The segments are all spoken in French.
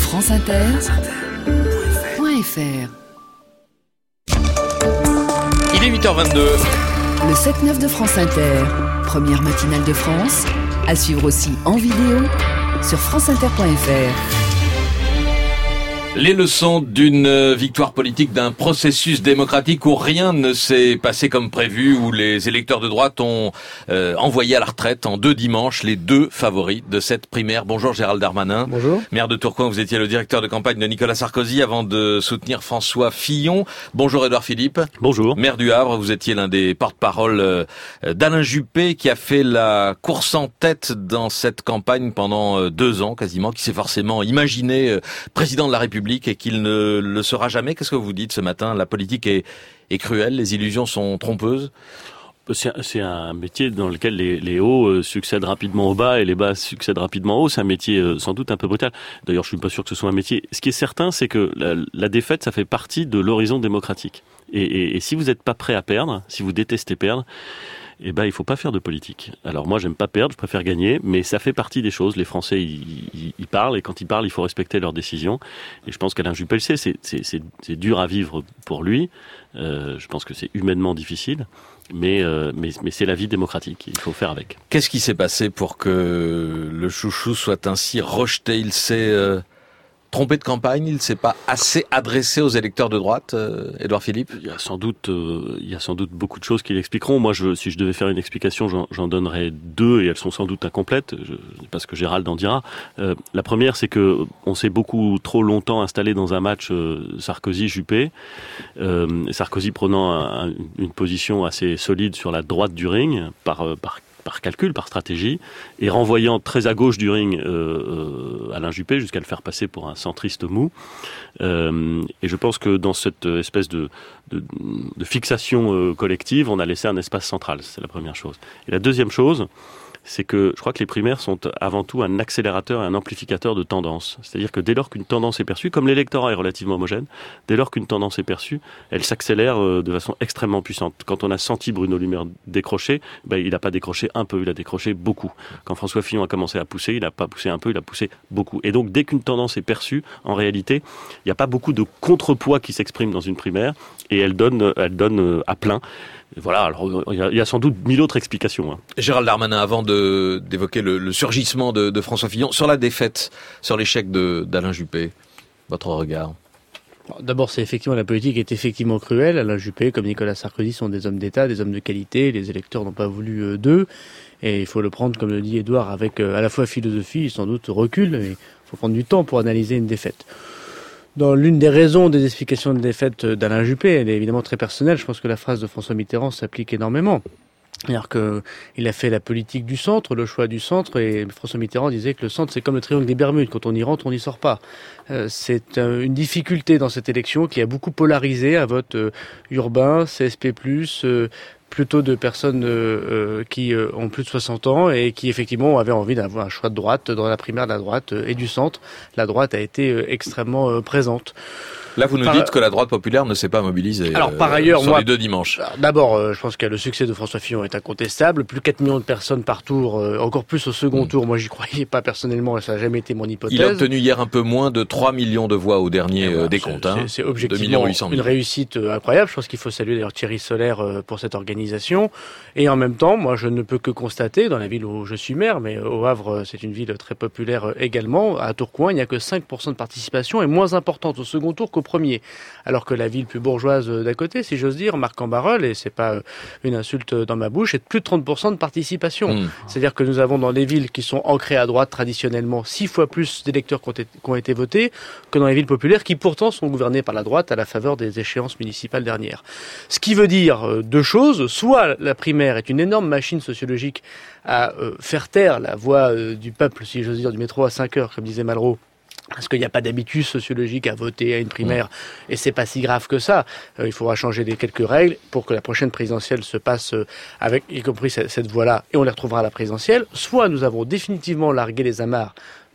franceinter.fr. Il est 8h22. Le 7-9 de France Inter, première matinale de France, à suivre aussi en vidéo sur franceinter.fr. Les leçons d'une victoire politique, d'un processus démocratique où rien ne s'est passé comme prévu, où les électeurs de droite ont envoyé à la retraite en 2 dimanches les 2 favoris de cette primaire. Bonjour Gérald Darmanin. Bonjour. Maire de Tourcoing, vous étiez le directeur de campagne de Nicolas Sarkozy avant de soutenir François Fillon. Bonjour Édouard Philippe. Bonjour. Maire du Havre, vous étiez l'un des porte-parole d'Alain Juppé qui a fait la course en tête dans cette campagne pendant 2 ans quasiment, qui s'est forcément imaginé président de la République et qu'il ne le sera jamais. Qu'est-ce que vous dites ce matin? La politique est cruelle, les illusions sont trompeuses. C'est un métier dans lequel les hauts succèdent rapidement aux bas et les bas succèdent rapidement aux hauts. C'est un métier sans doute un peu brutal. D'ailleurs, je suis pas sûr que ce soit un métier. Ce qui est certain, c'est que la défaite, ça fait partie de l'horizon démocratique. Et si vous n'êtes pas prêt à perdre, si vous détestez perdre, il faut pas faire de politique. Alors moi, j'aime pas perdre, je préfère gagner, mais ça fait partie des choses. Les Français, ils parlent, et quand ils parlent, il faut respecter leurs décisions. Et je pense qu'Alain Juppé le sait, c'est dur à vivre pour lui. Je pense que c'est humainement difficile, mais c'est la vie démocratique. Il faut faire avec. Qu'est-ce qui s'est passé pour que le chouchou soit ainsi rejeté? Il s'est trompé de campagne, il ne s'est pas assez adressé aux électeurs de droite, Édouard Philippe? Il y a sans doute beaucoup de choses qui l'expliqueront. Moi, si je devais faire une explication, j'en donnerais 2 et elles sont sans doute incomplètes, parce que Gérald en dira. La première, c'est que on s'est beaucoup trop longtemps installé dans un match Sarkozy-Juppé. Sarkozy prenant une position assez solide sur la droite du ring par calcul, par stratégie, et renvoyant très à gauche du ring Alain Juppé jusqu'à le faire passer pour un centriste mou. Et je pense que dans cette espèce de fixation collective, on a laissé un espace central. C'est la première chose. Et la deuxième chose, c'est que je crois que les primaires sont avant tout un accélérateur et un amplificateur de tendance. C'est-à-dire que dès lors qu'une tendance est perçue, comme l'électorat est relativement homogène, dès lors qu'une tendance est perçue, elle s'accélère de façon extrêmement puissante. Quand on a senti Bruno Le Maire décrocher, il n'a pas décroché un peu, il a décroché beaucoup. Quand François Fillon a commencé à pousser, il n'a pas poussé un peu, il a poussé beaucoup. Et donc dès qu'une tendance est perçue, en réalité, il n'y a pas beaucoup de contrepoids qui s'expriment dans une primaire, et elle donne à plein. Voilà, alors il y a sans doute 1000 autres explications. Hein. Gérald Darmanin, avant d'évoquer le surgissement de François Fillon, sur la défaite, sur l'échec d'Alain Juppé, votre regard? D'abord, la politique est effectivement cruelle. Alain Juppé, comme Nicolas Sarkozy, sont des hommes d'État, des hommes de qualité. Les électeurs n'ont pas voulu d'eux. Et il faut le prendre, comme le dit Édouard, avec à la fois philosophie et sans doute recul. Et il faut prendre du temps pour analyser une défaite. Dans l'une des raisons des explications de défaite d'Alain Juppé, elle est évidemment très personnelle. Je pense que la phrase de François Mitterrand s'applique énormément. C'est-à-dire qu'il a fait la politique du centre, le choix du centre, et François Mitterrand disait que le centre, c'est comme le triangle des Bermudes. Quand on y rentre, on n'y sort pas. C'est une difficulté dans cette élection qui a beaucoup polarisé un vote urbain, CSP+, plutôt de personnes qui ont plus de 60 ans et qui effectivement avaient envie d'avoir un choix de droite dans la primaire de la droite et du centre. La droite a été extrêmement présente. Là, vous nous dites que la droite populaire ne s'est pas mobilisée par ailleurs, sur les 2 dimanches. D'abord, je pense que le succès de François Fillon est incontestable. Plus 4 millions de personnes par tour, encore plus au second tour. Moi, j'y croyais pas personnellement, ça n'a jamais été mon hypothèse. Il a obtenu hier un peu moins de 3 millions de voix au dernier décompte. C'est objectivement une réussite incroyable. Je pense qu'il faut saluer d'ailleurs Thierry Solaire pour cette organisation. Et en même temps, moi, je ne peux que constater, dans la ville où je suis maire, mais au Havre, c'est une ville très populaire également, à Tourcoing, il n'y a que 5% de participation et moins importante au second tour qu'au premier. Alors que la ville plus bourgeoise d'à côté, si j'ose dire, Marc-en-Barœul, et c'est pas une insulte dans ma bouche, est de plus de 30% de participation. C'est-à-dire que nous avons dans les villes qui sont ancrées à droite traditionnellement 6 fois plus d'électeurs qui ont été votés que dans les villes populaires qui pourtant sont gouvernées par la droite à la faveur des échéances municipales dernières. Ce qui veut dire 2 choses. Soit la primaire est une énorme machine sociologique à faire taire la voix du peuple, si j'ose dire, du métro à 5 heures, comme disait Malraux, parce qu'il n'y a pas d'habitude sociologique à voter à une primaire, et c'est pas si grave que ça. Il faudra changer quelques règles pour que la prochaine présidentielle se passe avec, y compris cette voie-là, et on les retrouvera à la présidentielle. Soit nous avons définitivement largué les amarres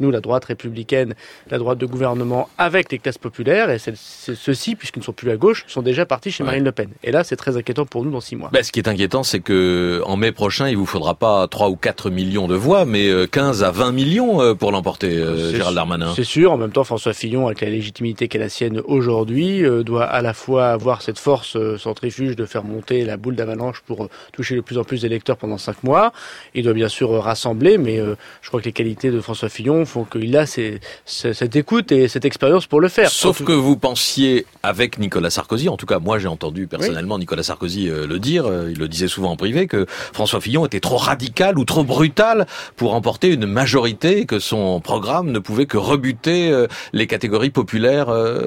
nous, la droite républicaine, la droite de gouvernement avec les classes populaires, et ceux-ci, puisqu'ils ne sont plus à gauche, sont déjà partis chez Marine Le Pen. Et là, c'est très inquiétant pour nous dans 6 mois. Ce qui est inquiétant, c'est que en mai prochain, il vous faudra pas 3 ou 4 millions de voix, mais 15 à 20 millions pour l'emporter, Gérald Darmanin. C'est sûr. En même temps, François Fillon, avec la légitimité qu'est la sienne aujourd'hui, doit à la fois avoir cette force centrifuge de faire monter la boule d'avalanche pour toucher de plus en plus d'électeurs pendant 5 mois. Il doit bien sûr rassembler, mais je crois que les qualités de François Fillon font qu'il a cette écoute et cette expérience pour le faire. Sauf que vous pensiez avec Nicolas Sarkozy, en tout cas moi j'ai entendu personnellement Nicolas Sarkozy le dire, il le disait souvent en privé, que François Fillon était trop radical ou trop brutal pour emporter une majorité et que son programme ne pouvait que rebuter les catégories populaires,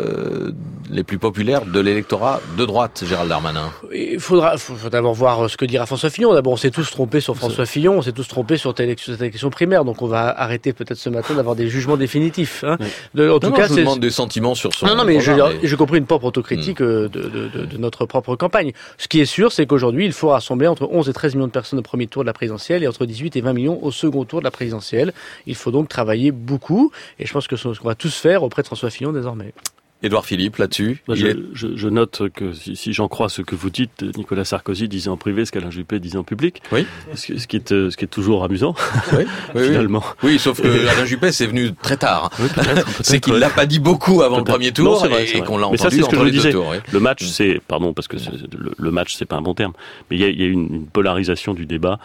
les plus populaires de l'électorat de droite, Gérald Darmanin. Il faut d'abord voir ce que dira François Fillon. D'abord, on s'est tous trompés sur François Fillon, on s'est tous trompés sur cette élection primaire, donc on va arrêter peut-être ce matin d'avoir des jugements définitifs. Hein. En tout cas, je demande des sentiments sur son programme. J'ai compris une propre autocritique de notre propre campagne. Ce qui est sûr, c'est qu'aujourd'hui, il faut rassembler entre 11 et 13 millions de personnes au premier tour de la présidentielle et entre 18 et 20 millions au second tour de la présidentielle. Il faut donc travailler beaucoup, et je pense que c'est ce qu'on va tous faire auprès de François Fillon désormais. Édouard Philippe, là-dessus. Je note que si j'en crois ce que vous dites, Nicolas Sarkozy disait en privé ce qu'Alain Juppé disait en public. Oui. Ce qui est toujours amusant. Oui. Finalement. Oui, sauf que Alain Juppé c'est venu très tard. Oui, peut-être, c'est qu'il l'a pas dit beaucoup avant le premier tour. Non, c'est vrai, et qu'on l'a mais entendu entre les deux tours. Oui. Le match, parce que le match, c'est pas un bon terme, mais il y a une polarisation du débat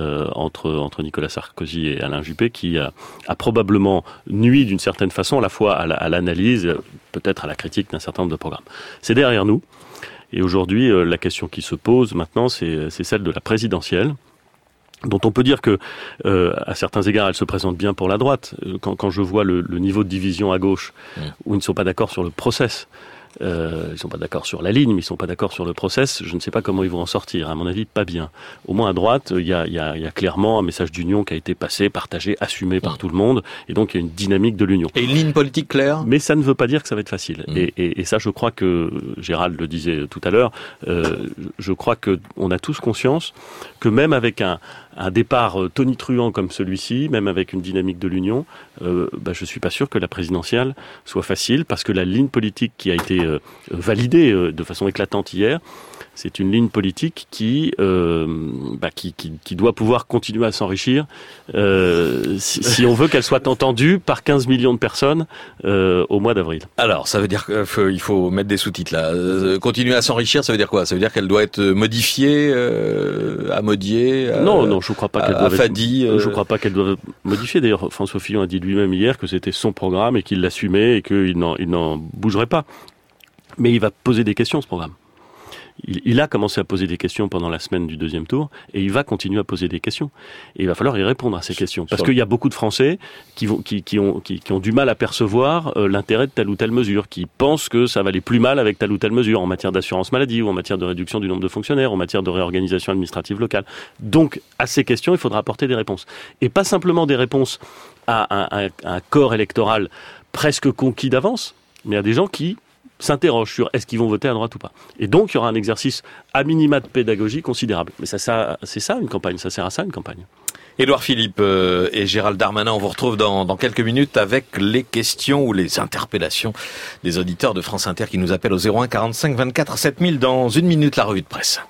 entre Nicolas Sarkozy et Alain Juppé qui a probablement nui d'une certaine façon à la fois à l'analyse, peut-être à la critique d'un certain nombre de programmes. C'est derrière nous. Et aujourd'hui, la question qui se pose maintenant, c'est celle de la présidentielle, dont on peut dire que, à certains égards, elle se présente bien pour la droite. Quand je vois le niveau de division à gauche, où ils ne sont pas d'accord sur le process, ils sont pas d'accord sur la ligne, mais ils sont pas d'accord sur le process. Je ne sais pas comment ils vont en sortir. À mon avis, pas bien. Au moins à droite, il y a clairement un message d'union qui a été passé, partagé, assumé par tout le monde, et donc il y a une dynamique de l'union. Et une ligne politique claire. Mais ça ne veut pas dire que ça va être facile. Et ça, je crois que Gérald le disait tout à l'heure. Je crois que on a tous conscience que même avec un départ tonitruant comme celui-ci, même avec une dynamique de l'union, je suis pas sûr que la présidentielle soit facile, parce que la ligne politique qui a été validée de façon éclatante hier, c'est une ligne politique qui doit pouvoir continuer à s'enrichir si on veut qu'elle soit entendue par 15 millions de personnes au mois d'avril. Alors, ça veut dire qu'il faut mettre des sous-titres là. Continuer à s'enrichir, ça veut dire quoi? Ça veut dire qu'elle doit être modifiée, amodiée? Non, je crois pas qu'elle doit affadie. Je crois pas qu'elle doit modifier. D'ailleurs, François Fillon a dit lui-même hier que c'était son programme et qu'il l'assumait et qu'il n'en bougerait pas. Mais il va poser des questions, ce programme. Il a commencé à poser des questions pendant la semaine du deuxième tour, et il va continuer à poser des questions. Et il va falloir y répondre à ces questions. Parce qu'il y a beaucoup de Français qui ont du mal à percevoir l'intérêt de telle ou telle mesure, qui pensent que ça va aller plus mal avec telle ou telle mesure, en matière d'assurance maladie, ou en matière de réduction du nombre de fonctionnaires, en matière de réorganisation administrative locale. Donc, à ces questions, il faudra apporter des réponses. Et pas simplement des réponses à un corps électoral presque conquis d'avance, mais à des gens qui s'interrogent sur est-ce qu'ils vont voter à droite ou pas. Et donc, il y aura un exercice à minima de pédagogie considérable. Mais c'est ça une campagne, ça sert à ça une campagne. Édouard Philippe et Gérald Darmanin, on vous retrouve dans quelques minutes avec les questions ou les interpellations des auditeurs de France Inter qui nous appellent au 01 45 24 7000 dans une minute, la revue de presse.